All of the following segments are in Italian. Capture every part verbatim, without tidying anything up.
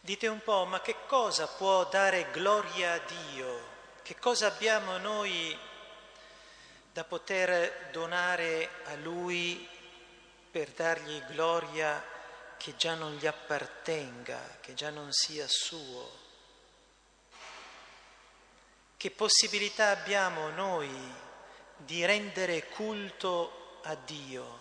Dite un po', ma che cosa può dare gloria a Dio? Che cosa abbiamo noi da poter donare a Lui per dargli gloria che già non gli appartenga, che già non sia suo? Che possibilità abbiamo noi di rendere culto a Dio?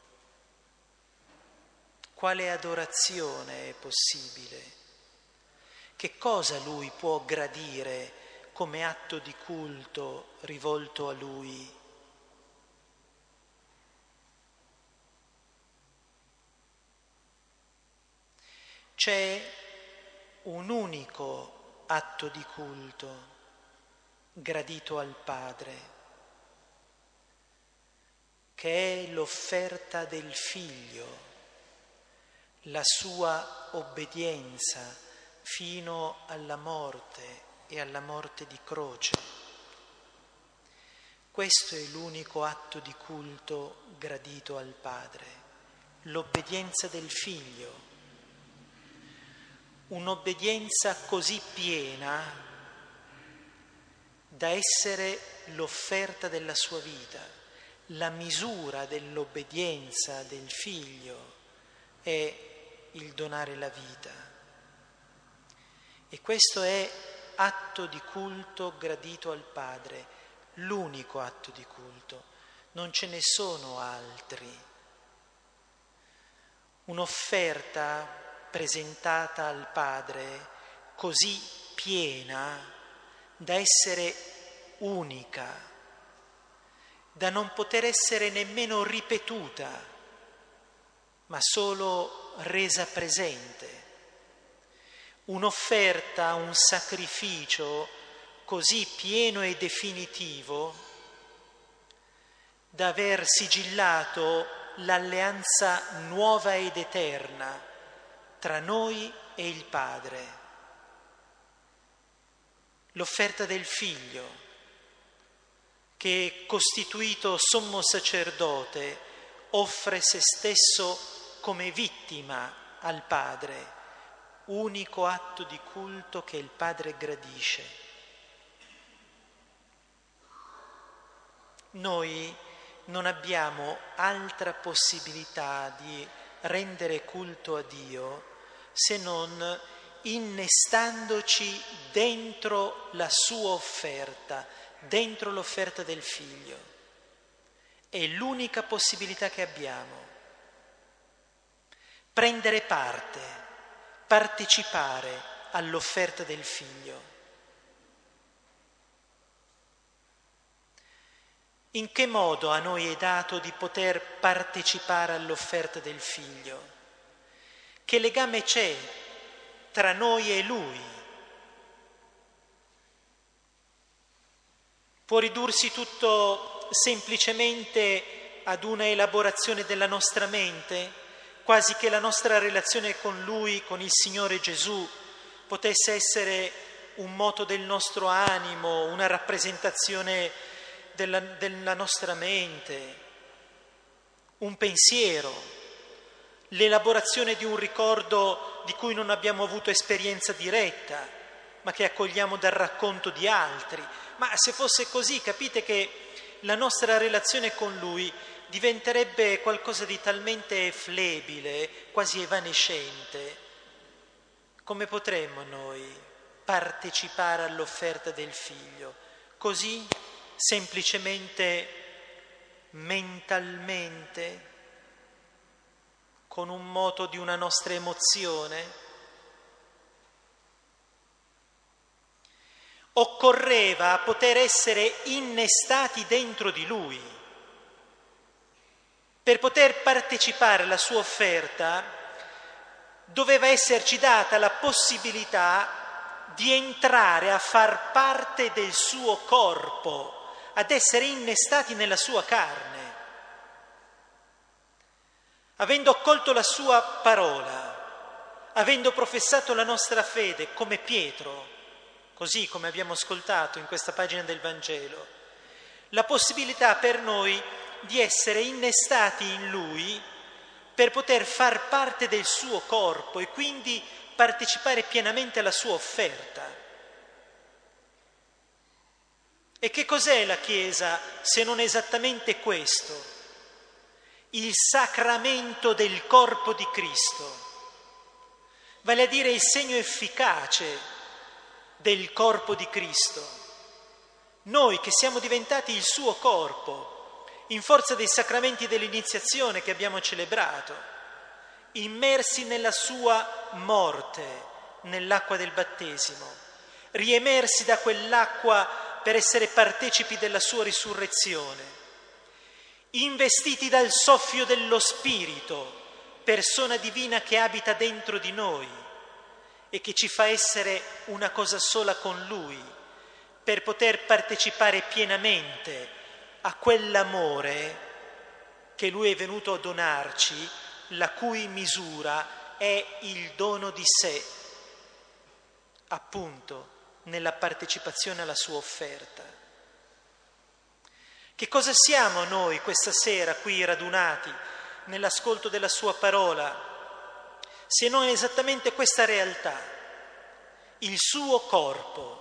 Quale adorazione è possibile? Che cosa Lui può gradire come atto di culto rivolto a Lui? C'è un unico atto di culto gradito al Padre, che è l'offerta del Figlio, la sua obbedienza fino alla morte e alla morte di croce. Questo è l'unico atto di culto gradito al Padre, l'obbedienza del Figlio, un'obbedienza così piena da essere l'offerta della sua vita. La misura dell'obbedienza del Figlio è il donare la vita. E questo è atto di culto gradito al Padre, l'unico atto di culto, non ce ne sono altri. Un'offerta presentata al Padre così piena da essere unica, da non poter essere nemmeno ripetuta, ma solo resa presente. Un'offerta, un sacrificio così pieno e definitivo da aver sigillato l'alleanza nuova ed eterna tra noi e il Padre. L'offerta del Figlio, che costituito sommo sacerdote offre se stesso come vittima al Padre, unico atto di culto che il Padre gradisce. Noi non abbiamo altra possibilità di rendere culto a Dio se non innestandoci dentro la sua offerta, dentro l'offerta del Figlio. È l'unica possibilità che abbiamo. Prendere parte, partecipare all'offerta del Figlio. In che modo a noi è dato di poter partecipare all'offerta del Figlio? Che legame c'è tra noi e Lui? Può ridursi tutto semplicemente ad una elaborazione della nostra mente, quasi che la nostra relazione con Lui, con il Signore Gesù, potesse essere un moto del nostro animo, una rappresentazione della, della nostra mente, un pensiero, l'elaborazione di un ricordo di cui non abbiamo avuto esperienza diretta, ma che accogliamo dal racconto di altri. Ma se fosse così, capite che la nostra relazione con Lui diventerebbe qualcosa di talmente flebile, quasi evanescente. Come potremmo noi partecipare all'offerta del Figlio? Così, semplicemente, mentalmente, con un moto di una nostra emozione? Occorreva poter essere innestati dentro di Lui. Per poter partecipare alla sua offerta doveva esserci data la possibilità di entrare a far parte del suo corpo, ad essere innestati nella sua carne. Avendo accolto la sua parola, avendo professato la nostra fede come Pietro, così come abbiamo ascoltato in questa pagina del Vangelo, la possibilità per noi di essere innestati in Lui per poter far parte del suo corpo e quindi partecipare pienamente alla sua offerta. E che cos'è la Chiesa se non esattamente questo? Il sacramento del corpo di Cristo, vale a dire il segno efficace del corpo di Cristo. Noi che siamo diventati il suo corpo, in forza dei sacramenti dell'iniziazione che abbiamo celebrato, immersi nella sua morte, nell'acqua del battesimo, riemersi da quell'acqua per essere partecipi della sua risurrezione, investiti dal soffio dello Spirito, persona divina che abita dentro di noi e che ci fa essere una cosa sola con Lui, per poter partecipare pienamente a quell'amore che Lui è venuto a donarci, la cui misura è il dono di sé, appunto, nella partecipazione alla sua offerta. Che cosa siamo noi questa sera qui radunati nell'ascolto della sua parola, se non esattamente questa realtà, il suo corpo?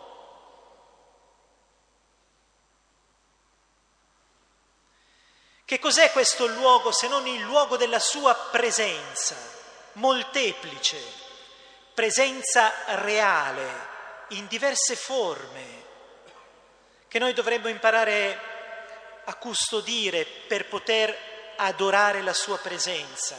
Che cos'è questo luogo se non il luogo della sua presenza, molteplice, presenza reale, in diverse forme, che noi dovremmo imparare a custodire per poter adorare la sua presenza.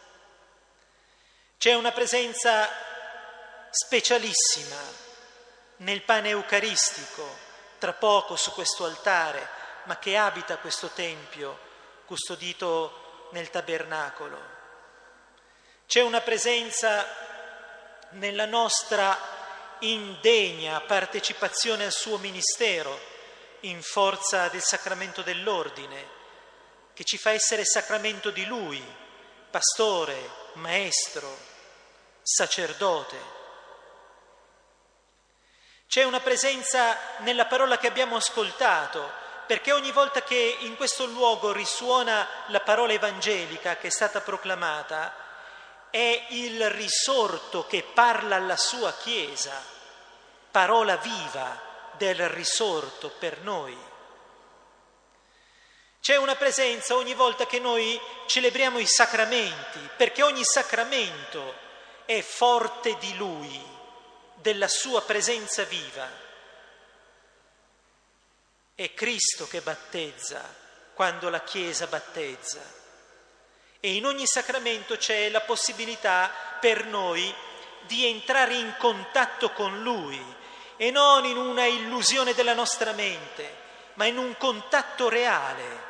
C'è una presenza specialissima nel pane eucaristico, tra poco su questo altare, ma che abita questo tempio custodito nel tabernacolo. C'è una presenza nella nostra indegna partecipazione al suo ministero in forza del sacramento dell'ordine, che ci fa essere sacramento di Lui, pastore, maestro, sacerdote. C'è una presenza nella parola che abbiamo ascoltato, perché ogni volta che in questo luogo risuona la parola evangelica che è stata proclamata, è il risorto che parla alla sua Chiesa, parola viva del risorto per noi. C'è una presenza ogni volta che noi celebriamo i sacramenti, perché ogni sacramento è forte di Lui, della sua presenza viva. È Cristo che battezza quando la Chiesa battezza. E in ogni sacramento c'è la possibilità per noi di entrare in contatto con Lui, e non in una illusione della nostra mente, ma in un contatto reale,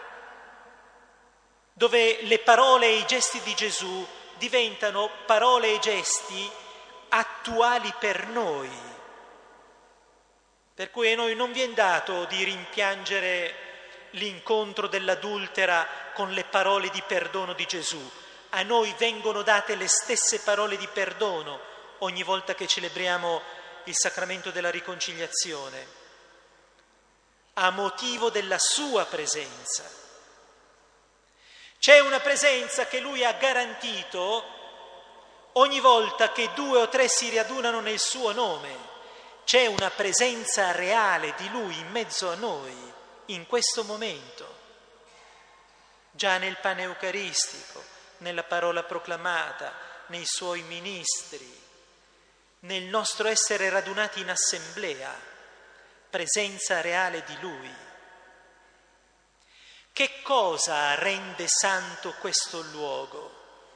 dove le parole e i gesti di Gesù diventano parole e gesti attuali per noi. Per cui a noi non viene dato di rimpiangere l'incontro dell'adultera con le parole di perdono di Gesù. A noi vengono date le stesse parole di perdono ogni volta che celebriamo il sacramento della riconciliazione, a motivo della sua presenza. C'è una presenza che Lui ha garantito ogni volta che due o tre si radunano nel suo nome. C'è una presenza reale di Lui in mezzo a noi in questo momento, già nel pane eucaristico, nella parola proclamata, nei Suoi ministri, nel nostro essere radunati in assemblea, presenza reale di Lui. Che cosa rende santo questo luogo?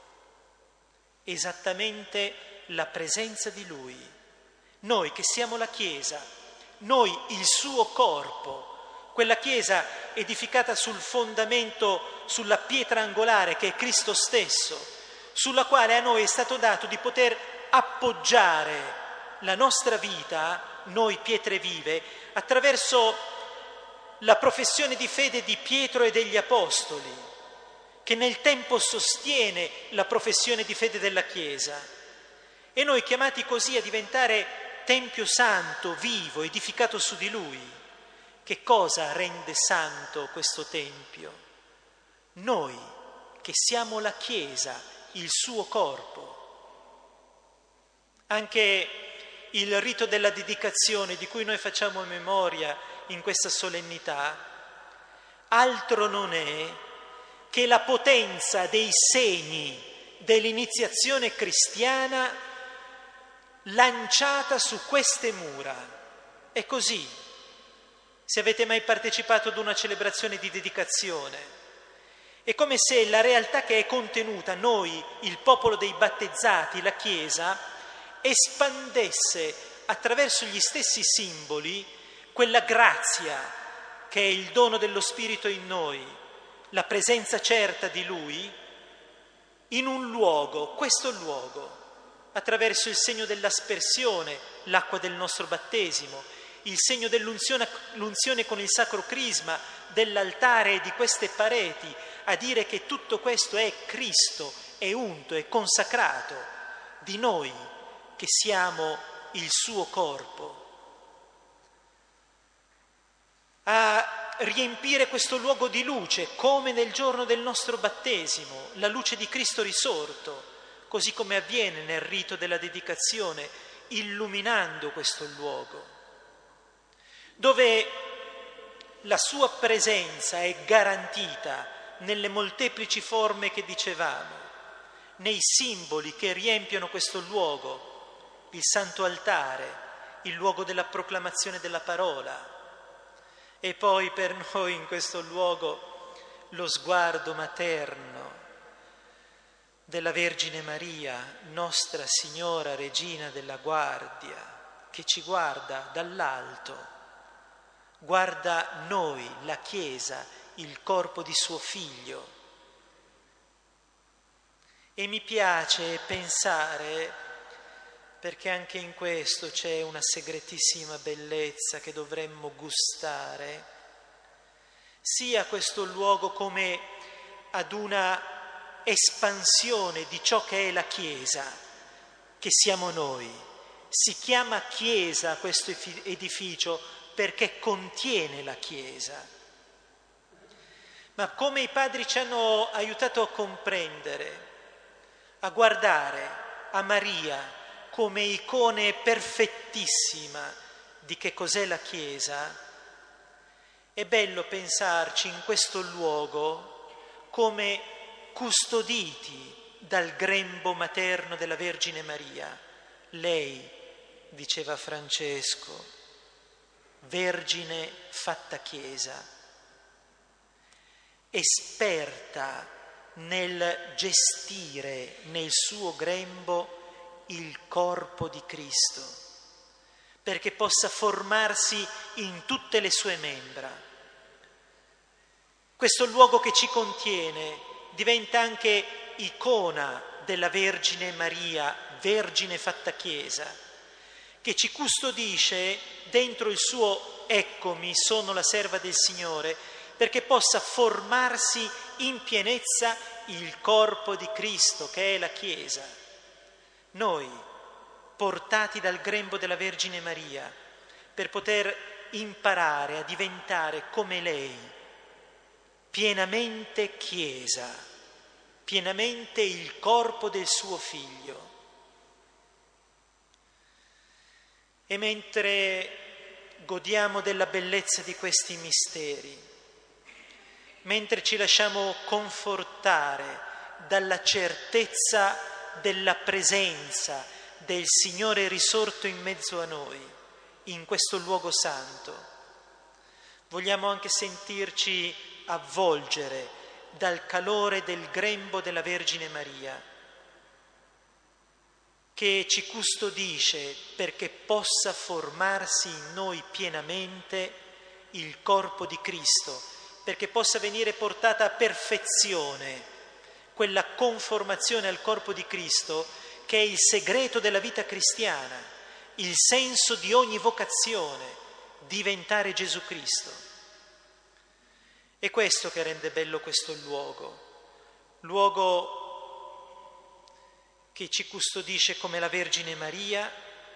Esattamente la presenza di Lui. Noi che siamo la Chiesa, noi il suo corpo, quella Chiesa edificata sul fondamento, sulla pietra angolare che è Cristo stesso, sulla quale a noi è stato dato di poter appoggiare la nostra vita, noi pietre vive, attraverso la professione di fede di Pietro e degli Apostoli, che nel tempo sostiene la professione di fede della Chiesa. E noi chiamati così a diventare Tempio santo, vivo, edificato su di Lui. Che cosa rende santo questo Tempio? Noi, che siamo la Chiesa, il suo corpo. Anche il rito della dedicazione di cui noi facciamo memoria in questa solennità altro non è che la potenza dei segni dell'iniziazione cristiana lanciata su queste mura. È così. Se avete mai partecipato ad una celebrazione di dedicazione, è come se la realtà che è contenuta, noi, il popolo dei battezzati, la Chiesa, espandesse attraverso gli stessi simboli quella grazia che è il dono dello Spirito in noi, la presenza certa di Lui, in un luogo, questo luogo, attraverso il segno dell'aspersione, l'acqua del nostro battesimo, il segno dell'unzione l'unzione con il sacro crisma dell'altare e di queste pareti, a dire che tutto questo è Cristo, è unto, è consacrato di noi, che siamo il suo corpo. A riempire questo luogo di luce, come nel giorno del nostro battesimo, la luce di Cristo risorto, così come avviene nel rito della dedicazione, illuminando questo luogo, dove la sua presenza è garantita nelle molteplici forme che dicevamo, nei simboli che riempiono questo luogo, il santo altare, il luogo della proclamazione della parola, e poi per noi in questo luogo lo sguardo materno della Vergine Maria, Nostra Signora Regina della Guardia, che ci guarda dall'alto, guarda noi, la Chiesa, il corpo di suo Figlio. E mi piace pensare, perché anche in questo c'è una segretissima bellezza che dovremmo gustare, sia questo luogo come ad una espansione di ciò che è la Chiesa, che siamo noi. Si chiama Chiesa questo edificio perché contiene la Chiesa. Ma come i padri ci hanno aiutato a comprendere, a guardare a Maria come icone perfettissima di che cos'è la Chiesa, è bello pensarci in questo luogo come custoditi dal grembo materno della Vergine Maria. Lei, diceva Francesco, Vergine fatta Chiesa, esperta nel gestire nel suo grembo il corpo di Cristo, perché possa formarsi in tutte le sue membra. Questo luogo che ci contiene diventa anche icona della Vergine Maria, Vergine fatta Chiesa, che ci custodisce dentro il suo "eccomi, sono la serva del Signore", perché possa formarsi in pienezza il corpo di Cristo, che è la Chiesa. Noi, portati dal grembo della Vergine Maria, per poter imparare a diventare come lei, pienamente Chiesa, pienamente il corpo del suo Figlio. E mentre godiamo della bellezza di questi misteri, mentre ci lasciamo confortare dalla certezza della presenza del Signore risorto in mezzo a noi, in questo luogo santo, vogliamo anche sentirci avvolgere dal calore del grembo della Vergine Maria, che ci custodisce perché possa formarsi in noi pienamente il corpo di Cristo, perché possa venire portata a perfezione quella conformazione al corpo di Cristo che è il segreto della vita cristiana, il senso di ogni vocazione, diventare Gesù Cristo. È questo che rende bello questo luogo, luogo che ci custodisce come la Vergine Maria,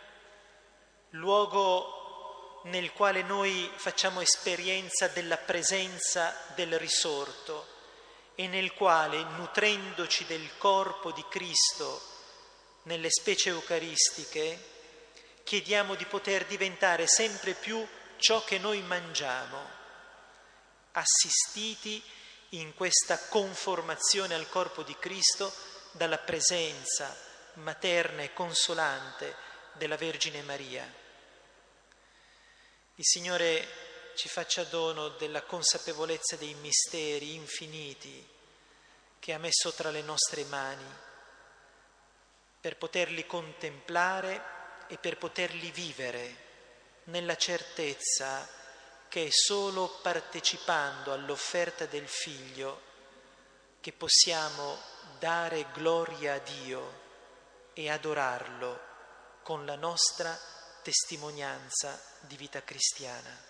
luogo nel quale noi facciamo esperienza della presenza del risorto, e nel quale, nutrendoci del corpo di Cristo nelle specie eucaristiche, chiediamo di poter diventare sempre più ciò che noi mangiamo, assistiti in questa conformazione al corpo di Cristo dalla presenza materna e consolante della Vergine Maria. Il Signore ci faccia dono della consapevolezza dei misteri infiniti che ha messo tra le nostre mani, per poterli contemplare e per poterli vivere nella certezza che è solo partecipando all'offerta del Figlio che possiamo dare gloria a Dio e adorarlo con la nostra testimonianza di vita cristiana.